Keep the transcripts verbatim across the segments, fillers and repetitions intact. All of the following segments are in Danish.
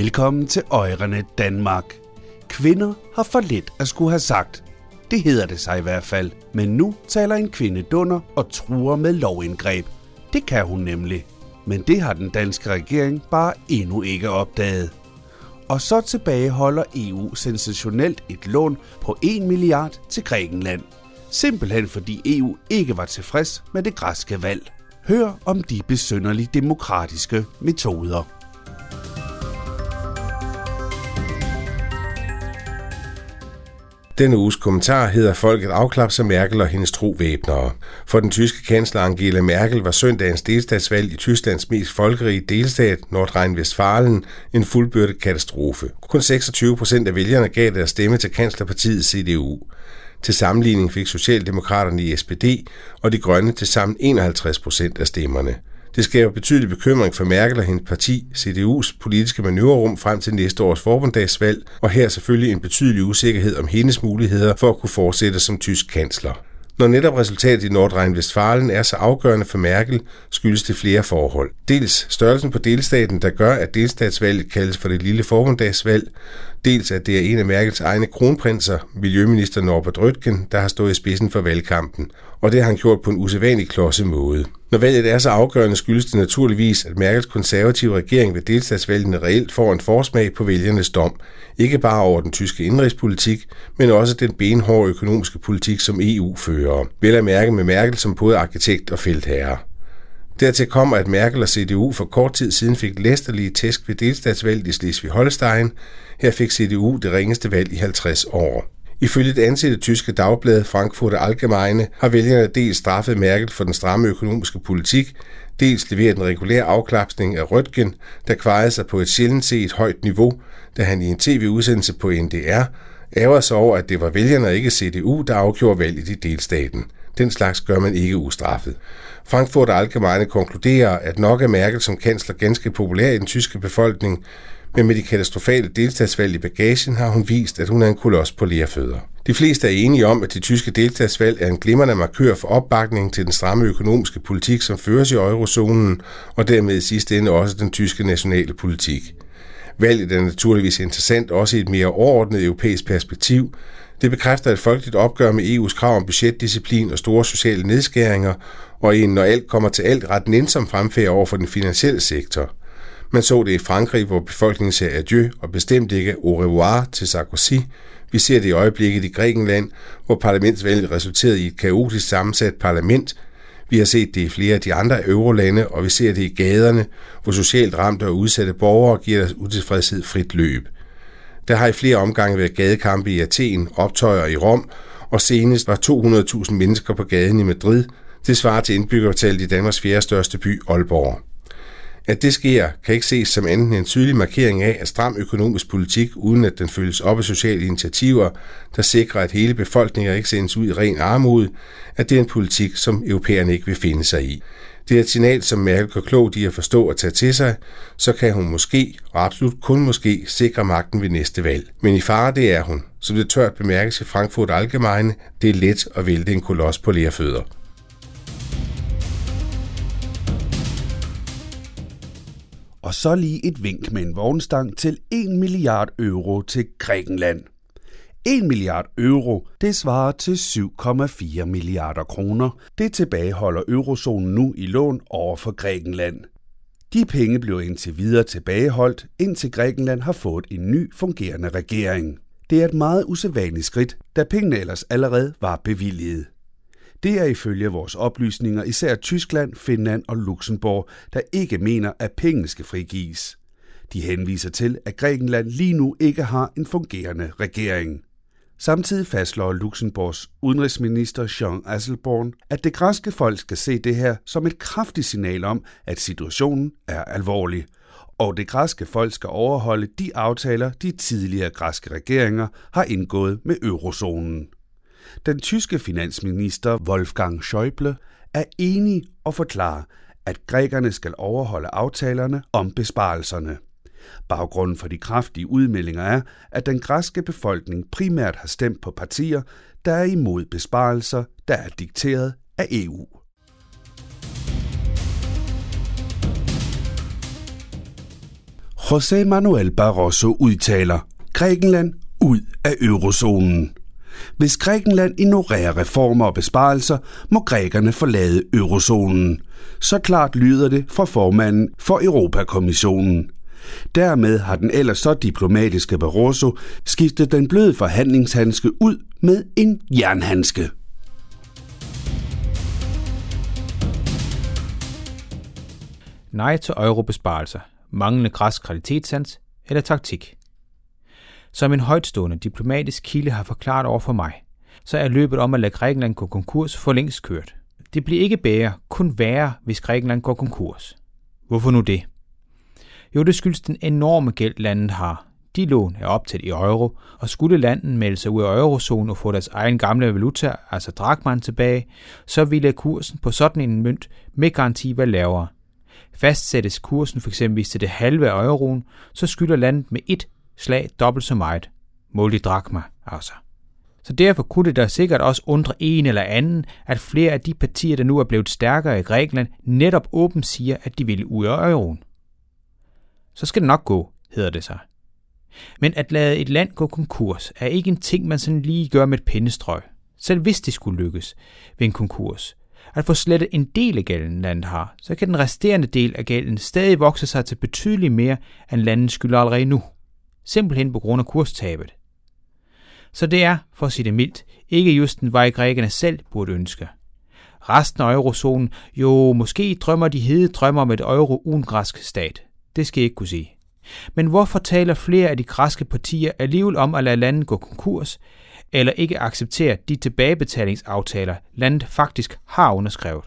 Velkommen til Øjrene Danmark. Kvinder har for lidt at skulle have sagt. Det hedder det sig i hvert fald. Men nu taler en kvinde dunder og truer med lovindgreb. Det kan hun nemlig. Men det har den danske regering bare endnu ikke opdaget. Og så tilbageholder E U sensationelt et lån på en milliard til Grækenland. Simpelthen fordi E U ikke var tilfreds med det græske valg. Hør om de besynderlige demokratiske metoder. Denne uges kommentar hedder Folket afklapser Merkel og hendes trovæbnere. For den tyske kansler Angela Merkel var søndagens delstatsvalg i Tysklands mest folkerige delstat, Nordrhein-Westfalen, en fuldbyrdet katastrofe. Kun seksogtyve procent af vælgerne gav deres stemme til kanslerpartiet C D U. Til sammenligning fik Socialdemokraterne i S P D og De Grønne til sammen enoghalvtreds procent af stemmerne. Det skaber betydelig bekymring for Merkel og hendes parti, C D U's politiske manøvrerum frem til næste års forbundsdagsvalg, og her selvfølgelig en betydelig usikkerhed om hendes muligheder for at kunne fortsætte som tysk kansler. Når netop resultatet i Nordrhein-Westfalen er så afgørende for Merkel, skyldes det flere forhold. Dels størrelsen på delstaten, der gør, at delstatsvalget kaldes for det lille forbundsdagsvalg. Dels at det er en af Merkels egne kronprinser, miljøminister Norbert Röttgen, der har stået i spidsen for valgkampen. Og det har han gjort på en usædvanlig klodset måde. Når valget er så afgørende, skyldes det naturligvis, at Merkels konservative regering ved delstatsvalgene reelt får en forsmag på vælgernes dom. Ikke bare over den tyske indrigspolitik, men også den benhårde økonomiske politik, som E U fører. Vel at mærke med Merkel som både arkitekt og feltherre. Dertil kommer, at Merkel og C D U for kort tid siden fik læsterlige tæsk ved delstatsvalget i Slesvig-Holstein. Her fik C D U det ringeste valg i halvtreds år. Ifølge det ansete tyske dagblad Frankfurter Allgemeine har vælgerne dels straffet Merkel for den stramme økonomiske politik, dels leveret en regulær afklapsning af Röttgen, der kvarede sig på et sjældent set højt niveau, da han i en tv-udsendelse på N D R ærger sig over, at det var vælgerne og ikke C D U, der afgjorde valget i delstaten. Den slags gør man ikke ustraffet. Frankfurter Allgemeine konkluderer, at nok er Merkel som kansler ganske populær i den tyske befolkning, men med de katastrofale delstatsvalg i bagagen har hun vist, at hun er en kolos på lerfødder. De fleste er enige om, at de tyske delstatsvalg er en glimrende markør for opbakning til den stramme økonomiske politik, som føres i eurozonen, og dermed i sidste ende også den tyske nationale politik. Valget er naturligvis interessant også i et mere overordnet europæisk perspektiv. Det bekræfter et folkeligt opgør med E U's krav om budgetdisciplin og store sociale nedskæringer, og en, når alt kommer til alt, ret nænsom fremfærd over for den finansielle sektor. Man så det i Frankrig, hvor befolkningen siger adieu og bestemt ikke au revoir til Sarkozy. Vi ser det i øjeblikket i Grækenland, hvor parlamentsvalget resulterede i et kaotisk sammensat parlament. Vi har set det i flere af de andre eurolande, og vi ser det i gaderne, hvor socialt ramte og udsatte borgere giver deres utilfredshed frit løb. Der har i flere omgange været gadekampe i Athen, optøjer i Rom, og senest var to hundrede tusind mennesker på gaden i Madrid. Det svarer til indbyggertallet i Danmarks fjerde største by, Aalborg. At det sker, kan ikke ses som enten en tydelig markering af, at stram økonomisk politik, uden at den følges op af sociale initiativer, der sikrer, at hele befolkninger ikke sendes ud i ren armod, at det er en politik, som europæerne ikke vil finde sig i. Det er et signal, som Merkel gør klogt i at forstå og tage til sig, så kan hun måske, og absolut kun måske, sikre magten ved næste valg. Men i fare det er hun. Som det tørt bemærkes i Frankfurt Allgemeine, det er let at vælte en kolos på lerfødder. Og så lige et vink med en vognstang til en milliard euro til Grækenland. en milliard euro, det svarer til syv komma fire milliarder kroner. Det tilbageholder eurozonen nu i lån over for Grækenland. De penge bliver indtil videre tilbageholdt, indtil Grækenland har fået en ny fungerende regering. Det er et meget usædvanligt skridt, da pengene ellers allerede var bevilget. Det er ifølge vores oplysninger især Tyskland, Finland og Luxembourg, der ikke mener, at pengene skal frigives. De henviser til, at Grækenland lige nu ikke har en fungerende regering. Samtidig fastslår Luxembourgs udenrigsminister Jean Asselborn, at det græske folk skal se det her som et kraftigt signal om, at situationen er alvorlig, og det græske folk skal overholde de aftaler, de tidligere græske regeringer har indgået med eurozonen. Den tyske finansminister Wolfgang Schäuble er enig og forklarer, at grækerne skal overholde aftalerne om besparelserne. Baggrunden for de kraftige udmeldinger er, at den græske befolkning primært har stemt på partier, der er imod besparelser, der er dikteret af E U. José Manuel Barroso udtaler: Grækenland ud af eurozonen. Hvis Grækenland ignorerer reformer og besparelser, må grækerne forlade eurozonen. Så klart lyder det fra formanden for Europakommissionen. Dermed har den ellers så diplomatiske Barroso skiftet den bløde forhandlingshandske ud med en jernhandske. Nej til eurobesparelser, manglende græsk kvalitetssans eller taktik. Som en højtstående diplomatisk kilde har forklaret over for mig, så er løbet om at lade Grækenland gå konkurs for længst kørt. Det bliver ikke bedre, kun værre, hvis Grækenland går konkurs. Hvorfor nu det? Jo, det skyldes den enorme gæld, landet har. De lån er optaget i euro, og skulle landet melde sig ud af eurozonen og få deres egen gamle valuta, altså drakman, tilbage, så ville kursen på sådan en mønt med garanti være lavere. Fastsættes kursen for eksempel til det halve af euroen, så skylder landet med et slag dobbelt så meget. Målt i drakma, altså. Så derfor kunne det da sikkert også undre en eller anden, at flere af de partier, der nu er blevet stærkere i Grækenland, netop åbent siger, at de vil ud af euroen. Så skal det nok gå, hedder det sig. Men at lade et land gå konkurs er ikke en ting, man sådan lige gør med et pennestrøg. Selv hvis det skulle lykkes ved en konkurs. At få slettet en del af gælden, landet har, så kan den resterende del af gælden stadig vokse sig til betydeligt mere, end landet skylder allerede nu. Simpelthen på grund af kurstabet. Så det er, for at sige det mildt, ikke just den vej grækerne selv burde ønske. Resten af eurozonen, jo måske drømmer de hede drømmer om et euro uden græsk stat. Det skal jeg ikke kunne sige. Men hvorfor taler flere af de græske partier alligevel om at lade landet gå konkurs, eller ikke acceptere de tilbagebetalingsaftaler, landet faktisk har underskrevet?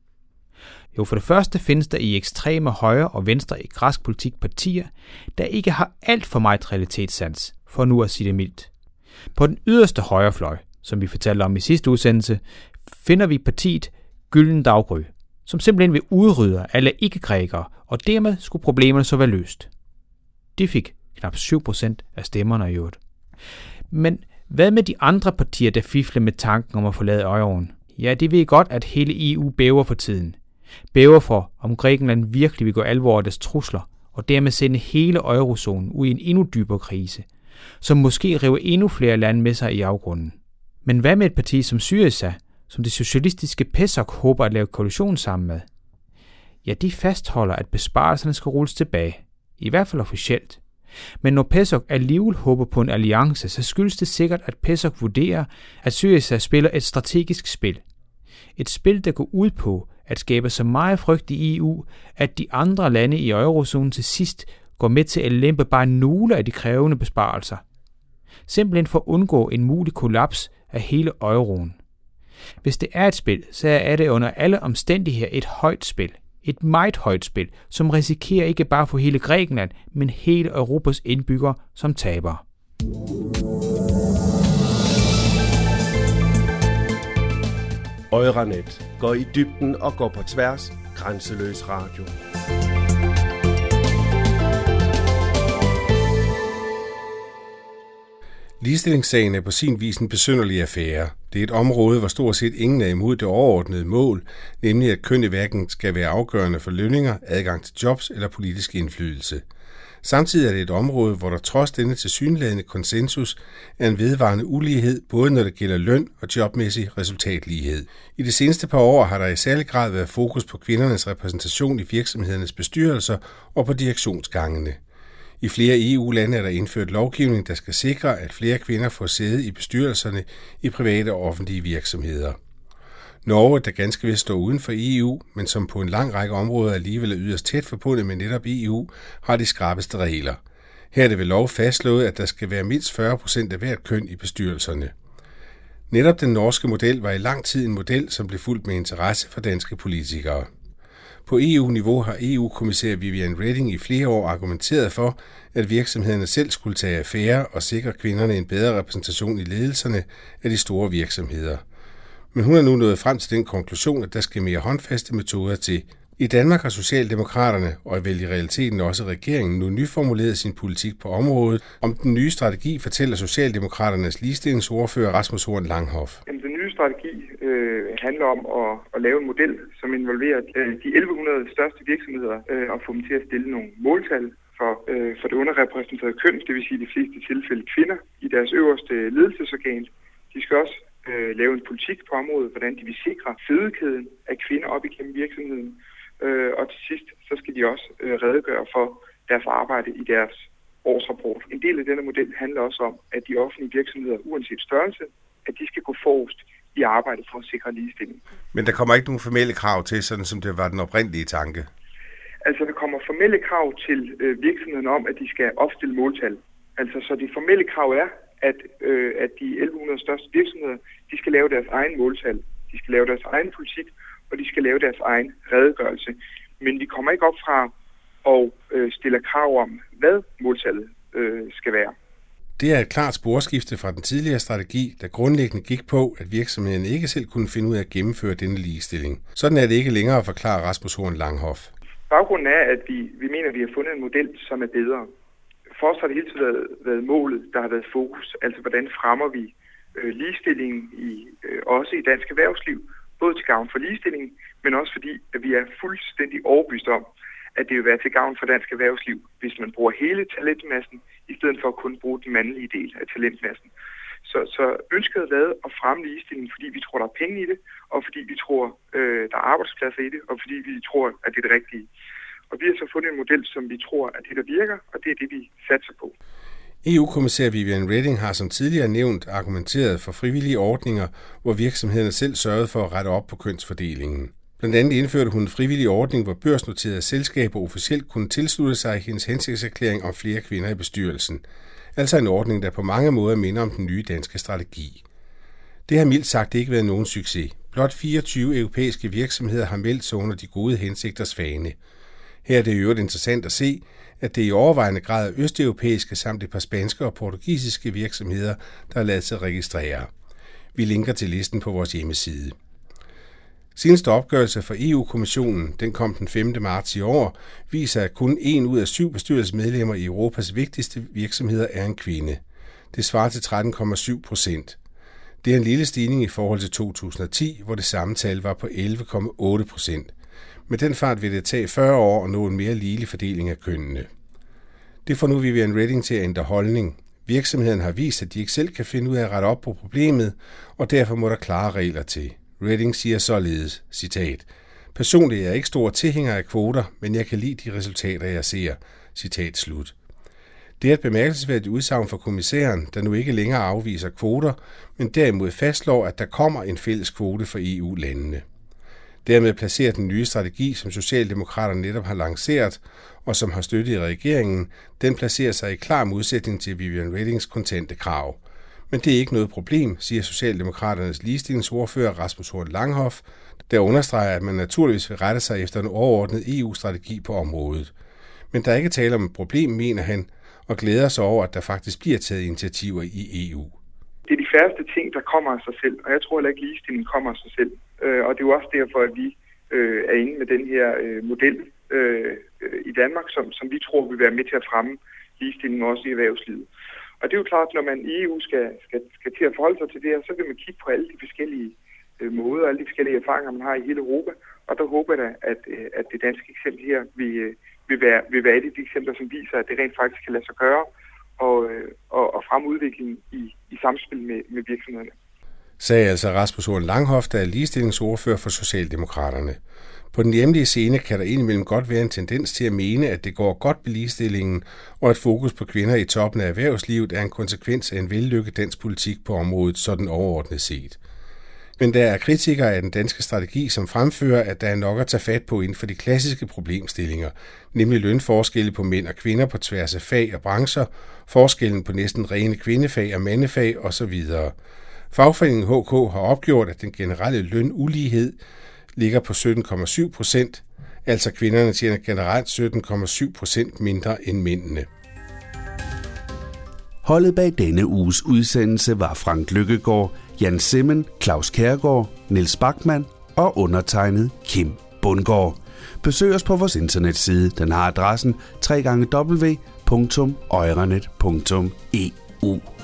Jo, for det første findes der i ekstreme højre og venstre i græsk politik partier, der ikke har alt for meget realitetssans, for nu at sige det mildt. På den yderste højrefløj, som vi fortalte om i sidste udsendelse, finder vi partiet Gylden Daggry, som simpelthen vil udrydde alle ikke-grækere, og dermed skulle problemerne så være løst. De fik knap syv procent af stemmerne i øvrigt. Men hvad med de andre partier, der fifler med tanken om at forlade euroen? Ja, de ved godt, at hele E U bæver for tiden. Bæver for, om Grækenland virkelig vil gå alvor af deres trusler, og dermed sende hele eurozonen ud i en endnu dybere krise, som måske river endnu flere lande med sig i afgrunden. Men hvad med et parti som Syriza, som det socialistiske PASOK håber at lave koalition sammen med? Ja, de fastholder, at besparelserne skal rulles tilbage, i hvert fald officielt. Men når PASOK alligevel håber på en alliance, så skyldes det sikkert, at PASOK vurderer, at Syriza spiller et strategisk spil. Et spil, der går ud på at skabe så meget frygt i E U, at de andre lande i eurozonen til sidst går med til at lempe bare nogle af de krævende besparelser. Simpelthen for at undgå en mulig kollaps af hele euroen. Hvis det er et spil, så er det under alle omstændigheder et højt spil. Et meget højt spil, som risikerer ikke bare for hele Grækenland, men hele Europas indbyggere som tabere. Euranet går i dybden og går på tværs. Grænseløs radio. Ligestillingssagen er på sin vis en besynderlig affære. Det er et område, hvor stort set ingen er imod det overordnede mål, nemlig at køn i hverken skal være afgørende for lønninger, adgang til jobs eller politisk indflydelse. Samtidig er det et område, hvor der trods denne tilsyneladende konsensus er en vedvarende ulighed, både når det gælder løn og jobmæssig resultatlighed. I de seneste par år har der i særlig grad været fokus på kvindernes repræsentation i virksomhedernes bestyrelser og på direktionsgangene. I flere E U-lande er der indført lovgivning, der skal sikre, at flere kvinder får sæde i bestyrelserne i private og offentlige virksomheder. Norge, der ganske vist står uden for E U, men som på en lang række områder alligevel er yderst tæt forbundet med netop E U, har de skrappeste regler. Her er det ved lov fastslået, at der skal være mindst fyrre procent af hvert køn i bestyrelserne. Netop den norske model var i lang tid en model, som blev fulgt med interesse for danske politikere. På E U-niveau har E U-kommissær Viviane Reding i flere år argumenteret for, at virksomhederne selv skulle tage affære og sikre kvinderne en bedre repræsentation i ledelserne af de store virksomheder. Men hun er nu nået frem til den konklusion, at der skal mere håndfaste metoder til. I Danmark har Socialdemokraterne, og vel i realiteten også regeringen, nu nyformuleret sin politik på området. Om den nye strategi fortæller Socialdemokraternes ligestillingsordfører Rasmus Horn Langhoff. Den nye strategi øh, handler om at, at lave en model, som involverer øh, de elleve hundrede største virksomheder øh, og få dem til at stille nogle måltal for, øh, for det underrepræsenterede køn, det vil sige i de fleste tilfælde kvinder, i deres øverste ledelsesorgan. De skal også øh, lave en politik på området, hvordan de vil sikre fødekæden af kvinder op igennem virksomheden. Øh, og til sidst, så skal de også øh, redegøre for deres arbejde i deres årsrapport. En del af denne model handler også om, at de offentlige virksomheder, uanset størrelse, at de skal gå forrest i arbejdet for at sikre ligestilling. Men der kommer ikke nogen formelle krav til, sådan som det var den oprindelige tanke? Altså, der kommer formelle krav til øh, virksomhederne om, at de skal opstille måltal. Altså, så det formelle krav er, at, øh, at de elleve hundrede største virksomheder, de skal lave deres egen måltal. De skal lave deres egen politik, og de skal lave deres egen redegørelse. Men de kommer ikke op fra og øh, stiller krav om, hvad måltallet øh, skal være. Det er et klart sporskifte fra den tidligere strategi, der grundlæggende gik på, at virksomheden ikke selv kunne finde ud af at gennemføre denne ligestilling. Sådan er det ikke længere, forklarer Rasmus Horn Langhoff. Baggrunden er, at vi, vi mener, at vi har fundet en model, som er bedre. For os har det hele tiden været, været målet, der har været fokus. Altså, hvordan fremmer vi øh, ligestillingen i, øh, også i dansk erhvervsliv, både til gavn for ligestillingen, men også fordi, at vi er fuldstændig overbevist om, at det vil være til gavn for dansk erhvervsliv, hvis man bruger hele talentmassen, i stedet for at kun bruge den mandlige del af talentmassen. Så, så ønsket har været at fremme ligestillingen, fordi vi tror, der er penge i det, og fordi vi tror, øh, der er arbejdspladser i det, og fordi vi tror, at det er det rigtige. Og vi har så fundet en model, som vi tror, at det der virker, og det er det, vi satser på. E U-kommissær Viviane Reding har som tidligere nævnt argumenteret for frivillige ordninger, hvor virksomhederne selv sørgede for at rette op på kønsfordelingen. Blandt andet indførte hun en frivillig ordning, hvor børsnoterede selskaber officielt kunne tilslutte sig hendes hensigtserklæring om flere kvinder i bestyrelsen. Altså en ordning, der på mange måder minder om den nye danske strategi. Det har mildt sagt ikke været nogen succes. Blot fireogtyve europæiske virksomheder har meldt sig under de gode hensigters fane. Her er det i øvrigt interessant at se, at det i overvejende grad er østeuropæiske samt et par spanske og portugisiske virksomheder, der har ladet sig registrere. Vi linker til listen på vores hjemmeside. Seneste opgørelse fra E U-kommissionen, den kom den femte marts i år, viser, at kun en ud af syv bestyrelsesmedlemmer i Europas vigtigste virksomheder er en kvinde. Det svarer til tretten komma syv procent. Det er en lille stigning i forhold til to tusind og ti, hvor det samme tal var på elleve komma otte procent. Med den fart vil det tage fyrre år at nå en mere ligelig fordeling af kønnene. Det får nu Viviane Reding til at ændre holdning. Virksomheden har vist, at de ikke selv kan finde ud af at rette op på problemet, og derfor må der klare regler til. Reding siger således, citat, personligt er jeg ikke stor tilhænger af kvoter, men jeg kan lide de resultater, jeg ser, citat slut. Det er et bemærkelsesværdigt udsagn for kommissæren, der nu ikke længere afviser kvoter, men derimod fastslår, at der kommer en fælles kvote for E U-landene. Dermed placerer den nye strategi, som Socialdemokraterne netop har lanceret, og som har støttet i regeringen, den placerer sig i klar modsætning til Viviane Redings kontante krav. Men det er ikke noget problem, siger Socialdemokraternes ligestillingsordfører Rasmus Horn Langhoff, der understreger, at man naturligvis vil rette sig efter en overordnet E U-strategi på området. Men der er ikke tale om et problem, mener han, og glæder sig over, at der faktisk bliver taget initiativer i E U. Det er de færreste ting, der kommer af sig selv, og jeg tror heller ikke, at ligestilling kommer af sig selv. Og det er jo også derfor, at vi er inde med den her model i Danmark, som, som vi tror vil være med til at fremme ligestilling også i erhvervslivet. Og det er jo klart, at når man i E U skal, skal, skal til at forholde sig til det her, så vil man kigge på alle de forskellige øh, måder, alle de forskellige erfaringer, man har i hele Europa. Og der håber jeg, at, at det danske eksempel her vil, vil, være, vil være et af de eksempler, som viser, at det rent faktisk kan lade sig gøre og, og, og fremme udviklingen i, i samspil med, med virksomhederne. Sagde altså Rasmus Horn Langhoff, der er ligestillingsordfører for Socialdemokraterne. På den hjemlige scene kan der indimellem godt være en tendens til at mene, at det går godt med ligestillingen, og at fokus på kvinder i toppen af erhvervslivet er en konsekvens af en vellykket dansk politik på området, sådan overordnet set. Men der er kritikere af den danske strategi, som fremfører, at der er nok at tage fat på inden for de klassiske problemstillinger, nemlig lønforskelle på mænd og kvinder på tværs af fag og brancher, forskellen på næsten rene kvindefag og mandefag osv. Fagforeningen H K har opgjort, at den generelle lønulighed ligger på sytten komma syv procent, altså kvinderne tjener generelt sytten komma syv procent mindre end mændene. Holdet bag denne uges udsendelse var Frank Lykkegaard, Jan Simmen, Claus Kjærgaard, Niels Bachmann og undertegnet Kim Bundgaard. Besøg os på vores internetside. Den har adressen w w w punktum euranet punktum e u.